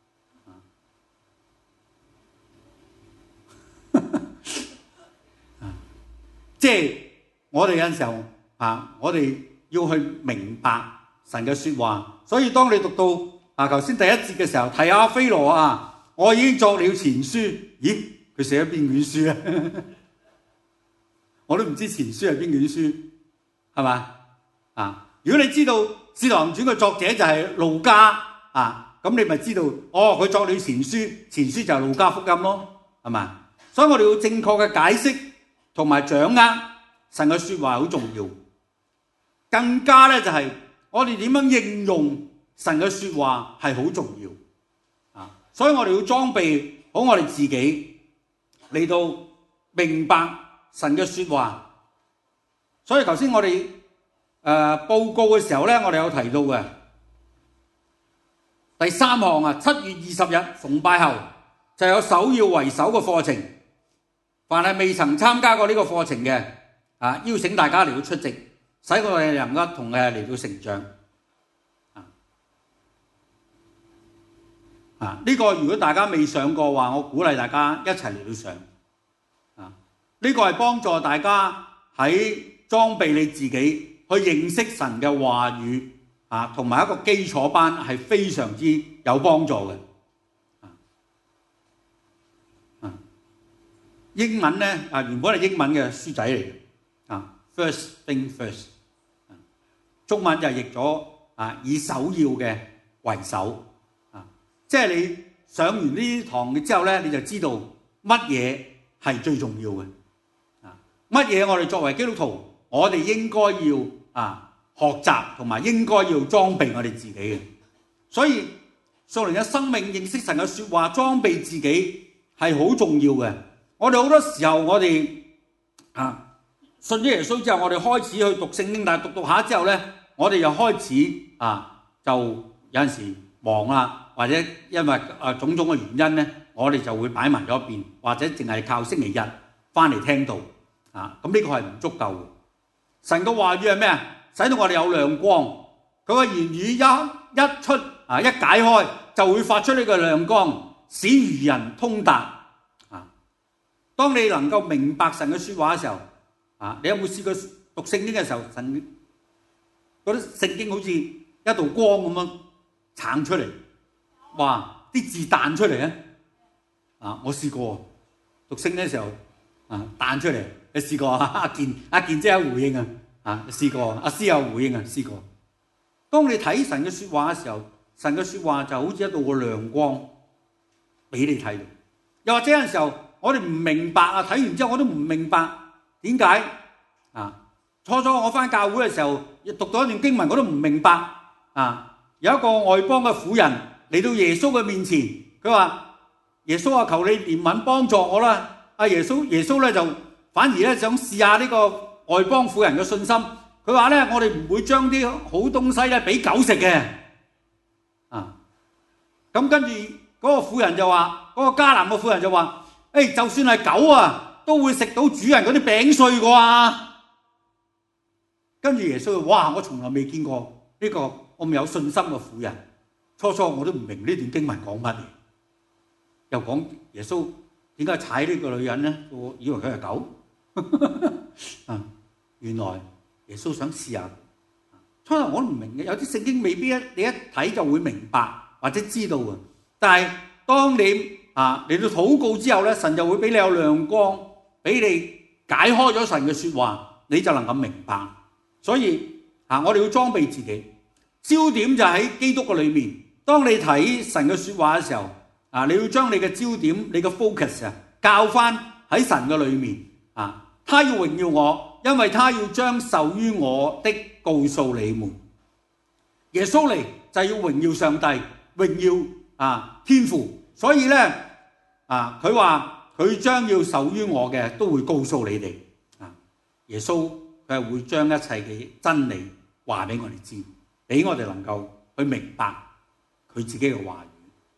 即係我哋有陣時候啊，我哋要去明白神嘅説話。所以當你讀到啊頭先第一節嘅時候，提阿非羅啊，我已經作了前書。咦，佢寫咗邊卷書啊？我都唔知前書係邊卷書，係嘛啊？如果你知道《使徒行傳》嘅作者就係路加啊，咁你咪知道哦，佢作了前書，前書就係路加福音咯，係嘛？所以我哋要正確嘅解釋同埋掌握神嘅説話好重要。更加咧就係我哋點樣應用神嘅説話係好重要啊！所以我哋要裝備好我哋自己嚟到明白神嘅説話。所以頭先我哋誒、呃、報告嘅時候咧，我哋有提到嘅第三項啊，七月二十日崇拜後就有首要為首嘅課程。凡係未曾參加過呢個課程嘅啊，邀請大家嚟到出席，使我哋能夠同誒嚟到成長啊！啊，呢、這個如果大家未上過嘅話，我鼓勵大家一齊嚟到上啊！呢、這個係幫助大家喺裝備你自己。去認識神嘅話語啊，同埋一個基礎班係非常之有幫助嘅。啊，英文咧啊，原本係英文嘅書仔嚟嘅啊。First thing first， 中文就譯咗啊，以首要嘅為首啊，即係你上完呢啲堂之後咧，你就知道乜嘢係最重要嘅啊，乜嘢我哋作為基督徒，我哋應該要啊學習同埋應該要裝備我哋自己嘅。所以屬靈嘅生命認識神嘅說話，裝備自己係好重要嘅。我哋好多時候我哋啊信咗耶穌之後，我哋開始去讀聖經，但係讀讀下之後咧，我哋又開始啊就有陣時忙啦，或者因為啊種種嘅原因咧，我哋就會擺埋咗一邊，或者淨係靠星期日翻嚟聽道啊。咁呢個係唔足夠嘅。神嘅話語係咩啊？使到我哋有亮光。佢嘅言語一一出啊，一解開就會發出呢個亮光，使愚人通達啊。當你能夠明白神嘅說話嘅時候啊，你有冇試過讀聖經嘅時候，神覺得聖經好似一道光咁樣撐出嚟，哇！啲字彈出嚟咧啊！我試過讀聖經嘅時候啊，彈出嚟，你試過啊？阿健阿健姐有回應啊！啊，試過，阿師有回應啊，試過。當你睇神嘅說話嘅時候，神嘅說話就好似一道個亮光俾你睇到。又或者有陣時候我哋唔明白啊，睇完之後我都唔明白點解啊？初初我翻教會嘅時候，讀到一段經文我都唔明白啊。有一個外邦嘅婦人嚟到耶穌嘅面前，佢話：耶穌啊，求你憐憫幫助我啦！阿耶穌耶穌咧就反而咧想試下呢個外邦婦人嘅信心。佢話咧：我哋唔會將啲好東西咧俾狗食嘅。啊，咁跟住嗰個婦人就話，嗰個迦南嘅婦人就話：誒，就算係狗啊，都會食到主人嗰啲餅碎啩。跟住耶穌話：哇！我從來未見過呢個咁有信心嘅婦人。初初我都唔明呢段經文講乜嘢，又講耶穌點解踩呢個女人咧？我以為佢係狗。啊，原來耶穌想試下。初頭我都唔明嘅，有啲聖經未必一你一睇就會明白或者知道嘅。但係當你啊嚟到禱告之後咧，神就會俾你有亮光，俾你解開咗神嘅說話，你就能夠明白。所以啊，我哋要裝備自己，焦點就喺基督嘅裏面。當你睇神嘅說話嘅時候，啊，你要將你嘅焦點、你嘅 focus 啊，校翻喺神嘅裏面啊。他要榮耀我，因為他要將受於我的告訴你們。耶穌嚟就係要榮耀上帝，榮耀啊天父。所以咧啊，佢話佢將要受於我嘅都會告訴你哋啊。耶穌佢係會將一切嘅真理話俾我哋知，俾我哋能夠去明白佢自己嘅話語。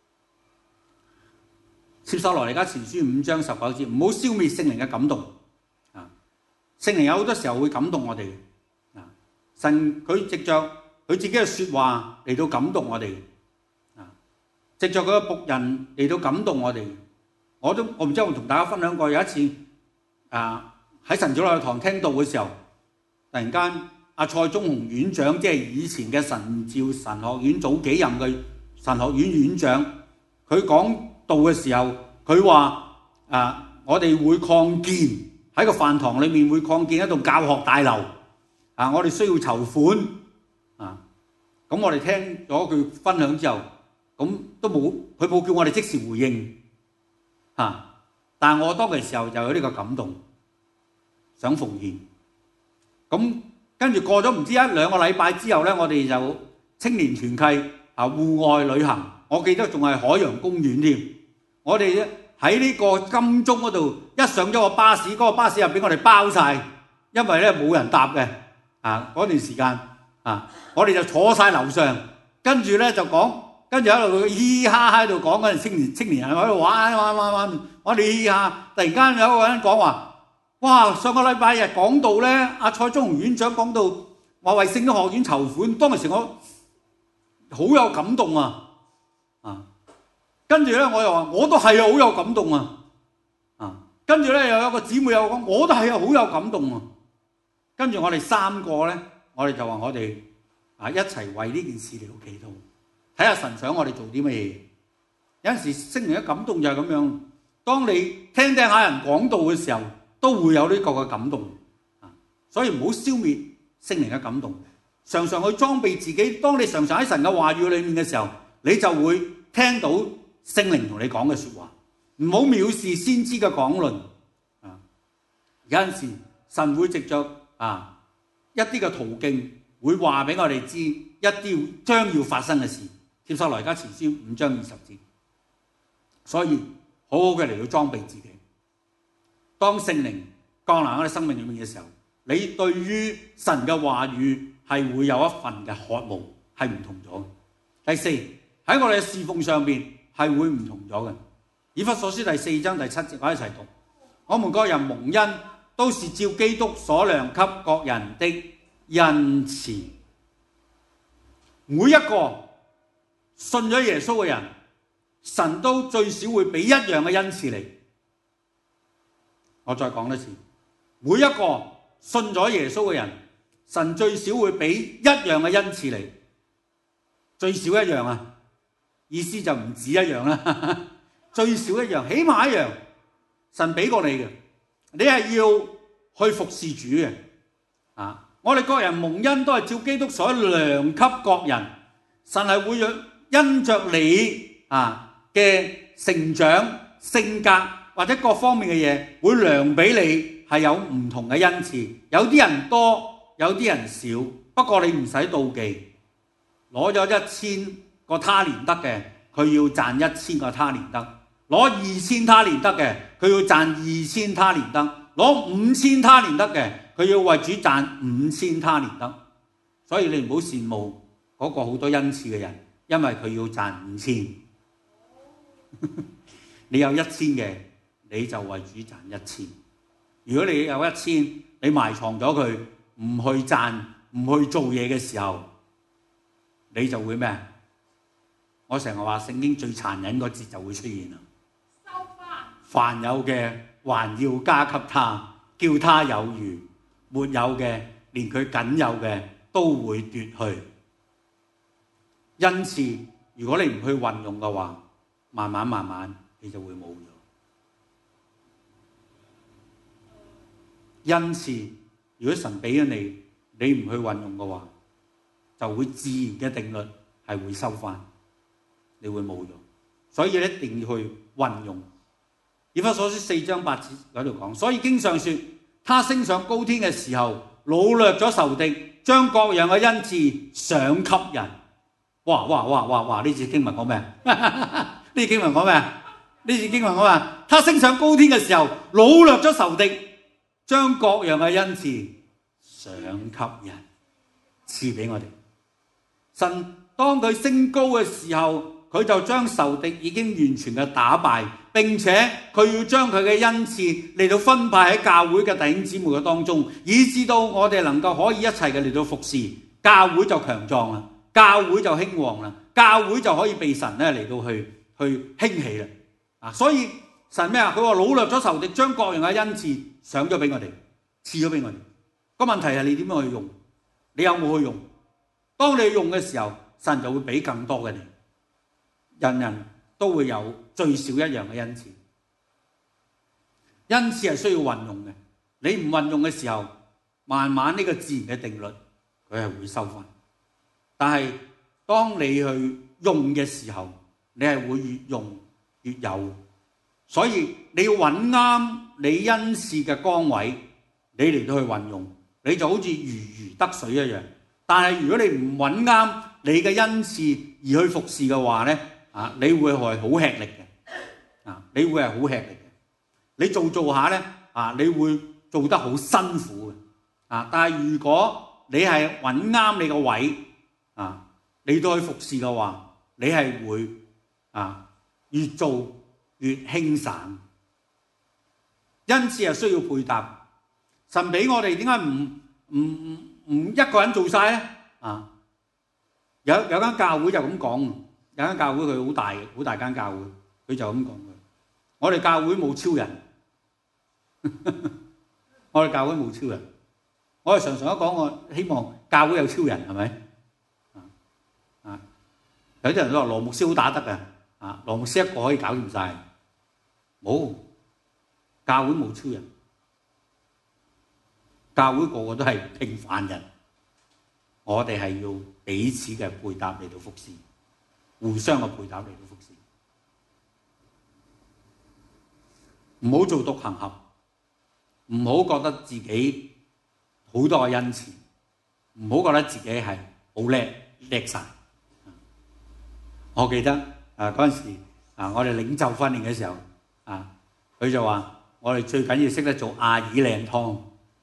帖撒羅尼迦前書五章十九節，唔好消滅聖靈嘅感動啊！聖靈有好多時候會感動我哋啊！神佢藉着佢自己嘅說話嚟到感動我哋啊！藉着佢嘅僕人嚟到感動我哋。我都我唔知我同大家分享過，有一次啊喺神主日堂聽道嘅時候，突然間阿蔡宗雄院長，即係以前嘅神召神學院早幾任嘅神學院院長，佢講道嘅時候，佢話啊，我哋會擴建喺個飯堂裏面會擴建一棟教學大樓啊，我哋需要籌款啊。咁我哋聽咗佢分享之後，咁都冇佢冇叫我哋即時回應啊。但係我當其時候就有呢個感動，想奉獻。咁跟住過咗唔知一兩個禮拜之後咧，我哋就青年團契啊戶外旅行，我記得仲係海洋公園添。我哋喺呢個金鐘嗰度一上咗個巴士，嗰個巴士又俾我哋包晒，因為咧冇人搭嘅啊嗰段時間啊，我哋就坐晒樓上，跟住咧就講，跟住喺度嘻嘻哈哈喺度講嗰陣，青年青年人喺度玩玩玩玩，我哋嘻哈，突然間有一個人講話，哇！上個禮拜日講到咧，阿蔡宗雄院長講到話為聖經學院籌款，當時我好有感動啊！啊，跟住咧我又話我都係啊，好有感動啊！啊，跟住咧又有個姊妹又講，我都係啊，好有感動啊！跟住我哋三個咧，我哋就話我哋啊一齊為呢件事嚟到祈禱，睇下神想我哋做啲乜嘢。有陣時聖靈嘅感動就係咁樣，當你聽聽下人講道嘅時候，都會有呢個嘅感動啊！所以唔好消滅聖靈嘅感動。 常常去裝備自己。當你常常喺神嘅話語裏面嘅時候，你就會聽到聖靈同你講嘅說話。唔好藐視先知嘅講論。啊，有陣時神會藉着啊一啲嘅途徑，會話俾我哋知一啲將要發生嘅事。帖撒羅尼迦前書五章二十節。所以好好嘅嚟到裝備自己。當聖靈降臨喺我哋生命裏面嘅時候，你對於神嘅話語係會有一份嘅渴慕，係唔同咗。第四，喺我哋嘅侍奉上邊係會唔同咗嘅。以弗所書第四章第七節，我一齊讀：我們各人蒙恩，都是照基督所量給各人的恩賜。每一個信咗耶穌嘅人，神都最少會俾一樣嘅恩賜你。我再講一次，每一個信咗耶穌嘅人，神最少會俾一樣嘅恩賜你。最少一樣啊，意思就唔止一樣啦。最少一樣，起碼一樣，神俾過你嘅，你係要去服侍主嘅。啊，我哋各人蒙恩都係照基督所量給各人，神係會因着你啊嘅成長、性格或者各方面嘅嘢，會量俾你係有唔同嘅恩賜。有啲人多，有啲人少，不過你唔使妒忌，攞咗一千個他連得嘅，佢要賺一千個他連得。攞二千他連得嘅，佢要賺二千他連得；攞五千他連得嘅，佢要為主賺五千他連得。所以你唔好羨慕嗰個好多恩賜嘅人，因為佢要賺五千。你有一千嘅，你就為主賺一千。如果你有一千，你埋藏咗佢，唔去賺，唔去做嘢嘅時候，你就會咩？我成日話聖經最殘忍嗰節就會出現啦。凡有嘅還要加給他，叫他有餘；沒有嘅，連佢僅有嘅都會奪去。因此，如果你唔去運用嘅話，慢慢慢慢你就會冇咗。因此，如果神俾咗你，你唔去運用嘅話，就會自然嘅定律係會收翻，你會冇咗。所以你一定要去運用。以弗所書四章八節嗰度講，所以經上說，他升上高天嘅時候，擄掠咗仇敵，將各樣嘅恩賜賞給人。哇哇哇哇哇！呢節經文講咩？呢節經文講咩？呢節經文講咩？他升上高天嘅時候，擄掠咗仇敵，將各樣嘅恩賜賞給人，賜俾我哋。神當佢升高嘅時候，佢就將仇敵已經完全嘅打敗，並且佢要將佢嘅恩賜嚟到分派喺教會嘅弟兄姊妹嘅當中，以致到我哋能夠可以一齊嘅嚟到服侍，教會就強壯啦，教會就興旺啦，教會就可以被神咧嚟到去去興起啦。啊，所以神咩啊？佢話擄掠咗仇敵，將各樣嘅恩賜賞咗俾我哋，賜咗俾我哋。個問題係你點樣去用？你有冇去用？當你用嘅時候，神就會俾更多嘅你。人人都會有最少一樣嘅恩賜，恩賜係需要運用嘅。你唔運用嘅時候，慢慢呢個自然嘅定律佢係會收翻。但係當你去用嘅時候，你係會越用越有。所以你要揾啱你恩賜嘅崗位，你嚟到去運用，你就好似如魚得水一樣。但係如果你唔揾啱你嘅恩賜而去服侍嘅話咧，啊！你會係好吃力嘅，啊！你會係好吃力嘅。你做做下咧，啊！你會做得好辛苦嘅，啊！但係如果你係揾啱你個位，啊！你都去服侍嘅話，你係會啊越做越輕省。因此係需要配搭。神俾我哋點解唔唔唔唔一個人做晒咧？啊！有有間教會就咁講。有間教會佢好大好大間教會，佢就咁講嘅。我哋教會冇超人，我哋教會冇超人。我哋常常都講，我希望教會有超人，係咪？啊，有啲人都話羅牧師好打得嘅，啊，羅牧師一個可以搞掂晒。冇，教會冇超人，教會個個都係平凡人。 我哋係要彼此嘅配搭嚟到服侍，互相嘅配搭嚟到服侍，唔好做獨行俠，唔好覺得自己好多嘅恩賜，唔好覺得自己係好叻叻晒。我記得啊嗰陣時啊，我哋領袖訓練嘅時候啊，佢就話我哋最緊要識得做阿爾靚湯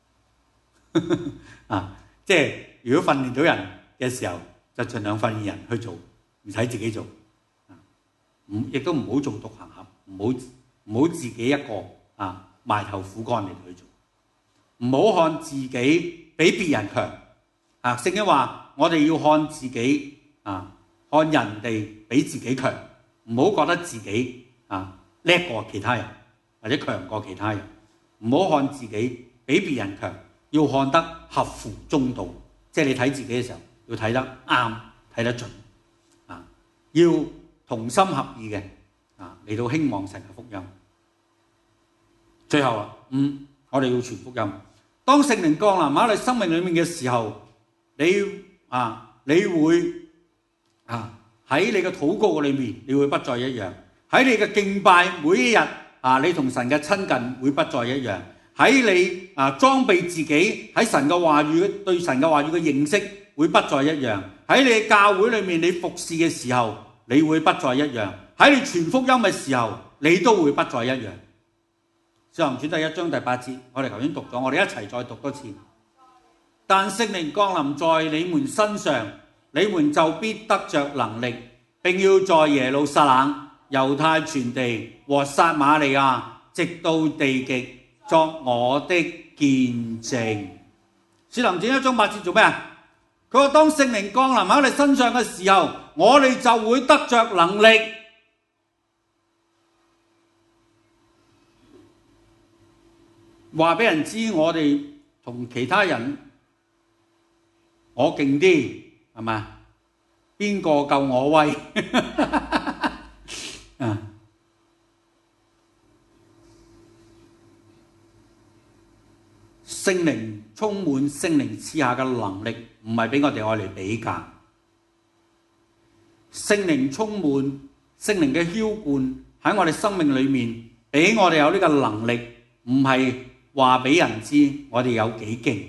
啊，即係如果訓練到人嘅時候，就盡量訓練人去做，唔使自己做。唔亦都唔好做獨行俠，唔好唔好自己一個啊埋頭苦幹嚟去做，唔好看自己比別人強啊！聖經話我哋要看自己啊，看人哋比自己強，唔好覺得自己啊叻過其他人或者強過其他人，唔好看自己比別人強，要看得合乎中道，即係你睇自己嘅時候要睇得啱，睇得準啊，要同心合意嘅啊嚟到興旺神嘅福音。最後啊，嗯，我哋要傳福音。當聖靈降臨喺你生命裏面嘅時候，你啊，你會啊喺你嘅禱告裏面，你會不再一樣。喺你嘅敬拜每一日啊，你同神嘅親近會不再一樣。喺你啊裝備自己喺神嘅話語對神嘅話語嘅認識會不再一樣。喺你嘅教會裏面你服侍嘅時候，你會不再一樣。喺你傳福音嘅時候，你都會不再一樣。使徒行傳第一章第八節，我哋頭先讀咗，我哋一齊再讀多次。但聖靈降臨在你們身上，你們就必得着能力，並要在耶路撒冷、猶太全地和撒瑪利亞，直到地極，作我的見證。使徒行傳一章八節做咩啊？佢話當聖靈降臨喺你身上嘅時候，我哋就會得着能力。話俾人知我哋同其他人我勁啲，係咪？邊個夠我威？啊！聖靈充滿，聖靈賜下嘅能力唔係俾我哋愛嚟比較。聖靈充滿，聖靈嘅澆灌喺我哋生命裏面，俾我哋有呢個能力，唔係話俾人知我哋有幾勁。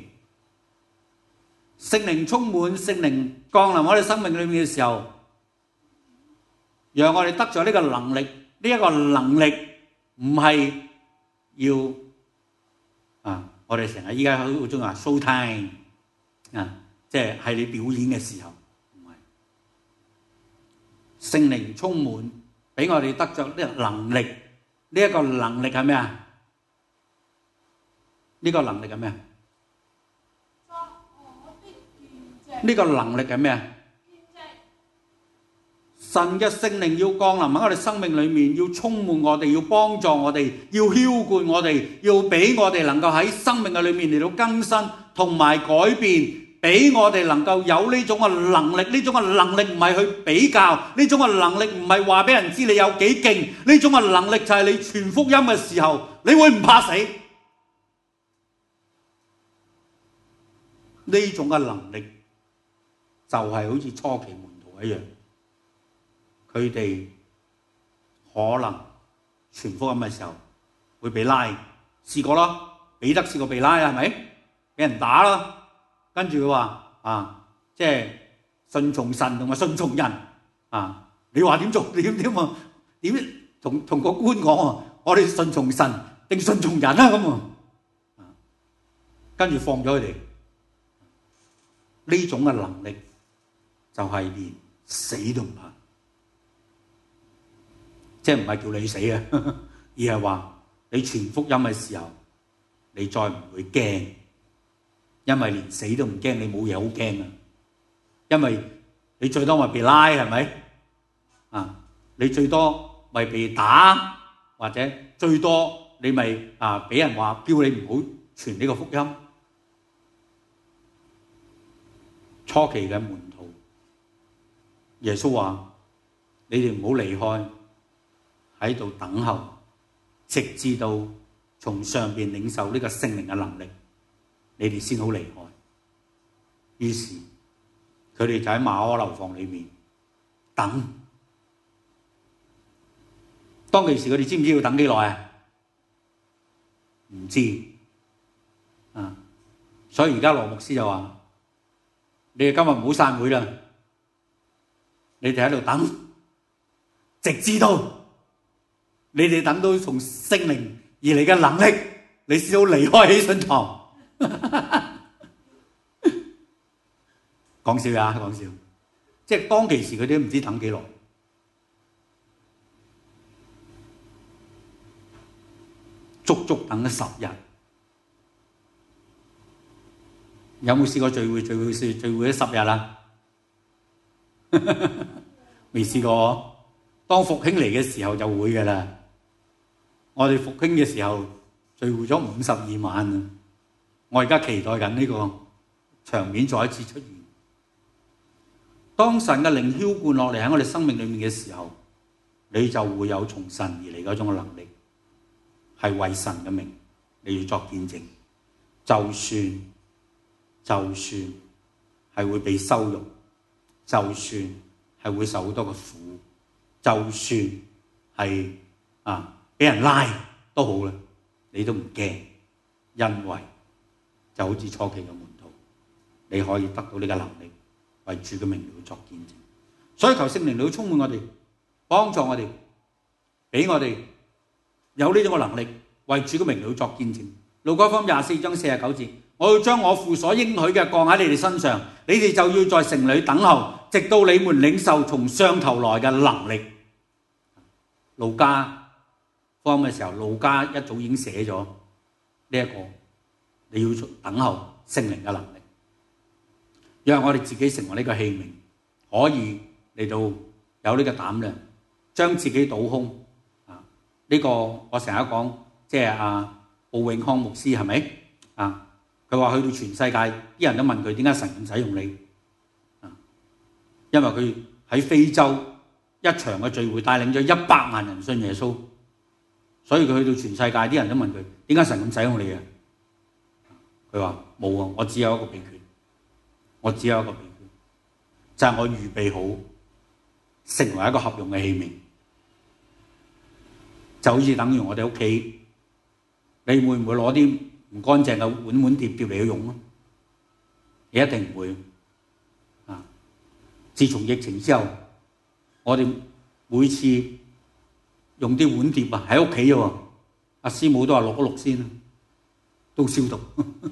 聖靈充滿，聖靈降臨我哋生命裏面嘅時候，讓我哋得咗呢個能力。呢一個能力唔係要啊，我哋成日依家好好中意話 show time 啊，即係係你表演嘅時候，唔係。聖靈充滿，俾我哋得咗呢個能力。呢一個能力係咩啊？呢個能力係咩啊？呢個能力係咩啊？神嘅聖靈要降臨喺我哋生命裏面，要充滿我哋，要幫助我哋，要澆灌我哋，要俾我哋能夠喺生命嘅裏面嚟到更新同埋改變，俾我哋能夠有呢種嘅能力。呢種嘅能力唔係去比較，呢種嘅能力唔係話俾人知你有幾勁，呢種嘅能力就係你傳福音嘅時候，你會唔怕死。呢種嘅能力就係好似初期門徒一樣。佢哋可能傳福音嘅時候會被拉，試過啦，彼得試過被拉啊，係咪？俾人打啦，跟住佢話啊，即係順從神同埋順從人啊！你話點做？你點點啊？點同同個官講啊？我哋順從神定順從人啊？咁啊，跟住放咗佢哋。呢種嘅能力就係連死都唔怕。即係唔係叫你死啊，而係話你傳福音嘅時候，你再唔會驚，因為連死都唔驚，你冇嘢好驚啊！因為你最多咪被拉，係咪啊？你最多咪被打，或者最多你咪啊俾人話叫你唔好傳呢個福音。初期嘅門徒，耶穌話：你哋唔好離開。喺度等候，直至到從上邊領受呢個聖靈嘅能力，你哋先好離開。於是佢哋就喺馬可樓房裏面等。當其時佢哋知唔知要等幾耐啊？唔知啊！所以而家羅牧師就話：你哋今日唔好散會啦，你哋喺度等，直至到你哋等到從聖靈而嚟嘅能力，你先好離開喜信堂。講笑啊，講笑！即係當其時佢哋都唔知等幾耐。足足等咗十日，有冇試過聚會？聚會試聚會咗十日啦，未試過。當復興嚟嘅時候就會㗎啦。我哋復興嘅時候聚會咗五十二晚，我而家期待緊呢個場面再一次出現。當神嘅靈澆灌落嚟喺我哋生命裏面嘅時候，你就會有從神而嚟嗰種嘅能力。係為神嘅名，你要作見證。就算就算係會被羞辱，就算係會受好多嘅苦，就算係啊俾人拉都好啦，你都唔驚，因為就好似初期嘅門徒，你可以得到呢個能力，為主嘅名要作見證。所以求聖靈你要充滿我哋，幫助我哋，俾我哋有呢種嘅能力，為主嘅名要作見證。路加福音廿四章四十九節，我要將我父所應許嘅降喺你哋身上，你哋就要在城裏等候，直到你們領受從上頭來嘅能力。路加福音嘅時候，路加一早已經寫咗呢一個，你要等候聖靈嘅能力，讓我哋自己成為呢個器皿，可以嚟到有呢個膽量，將自己倒空。呢個我成日講，即係阿奧永康牧師係咪啊？佢話去到全世界，啲人都問佢點解神咁使用你啊？因為佢喺非洲一場嘅聚會帶領咗一百萬人信耶穌，所以佢去到全世界，啲人都問佢點解神咁使用你啊？佢話冇啊，我只有一個秘訣，我只有一個秘訣，就係我預備好成為一個合用嘅器皿。就好似等於我哋屋企，你會唔會攞啲唔乾淨嘅碗碗碟碟嚟去用啊？你一定唔會啊！自從疫情之後，我哋每次用啲碗碟啊喺屋企喎，阿師母都話落一落先啦，都消毒，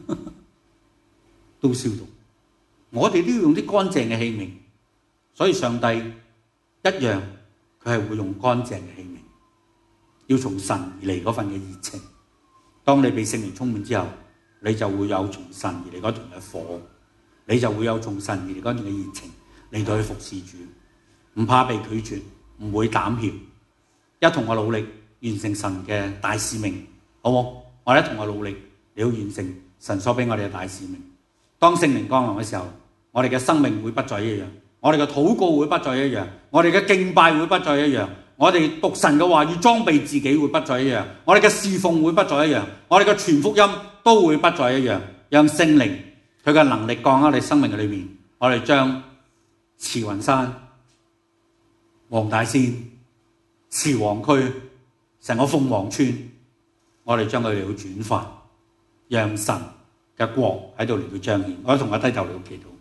都消毒。我哋都要用啲乾淨嘅器皿，所以上帝一樣，佢係會用乾淨嘅器皿。要從神而嚟嗰份嘅熱情，當你被聖靈充滿之後，你就會有從神而嚟嗰種嘅火，你就會有從神而嚟嗰種嘅熱情嚟到去服侍主，唔怕被拒絕，唔會膽怯，一同我努力完成神嘅大使命，好冇？我哋一同我努力，你要完成神所俾我哋嘅大使命。當聖靈降臨嘅時候，我哋嘅生命會不再一樣，我哋嘅禱告會不再一樣，我哋嘅敬拜會不再一樣。我哋讀神嘅話語裝備自己會不再一樣，我哋嘅侍奉會不再一樣，我哋嘅傳福音都會不再一樣。讓聖靈佢嘅能力降喺你生命嘅裏面，我哋將慈雲山、黃大仙、慈皇區、成個鳳凰村，我哋將佢哋去轉化，讓神嘅國喺度嚟到彰顯。我哋同我低頭嚟到祈禱。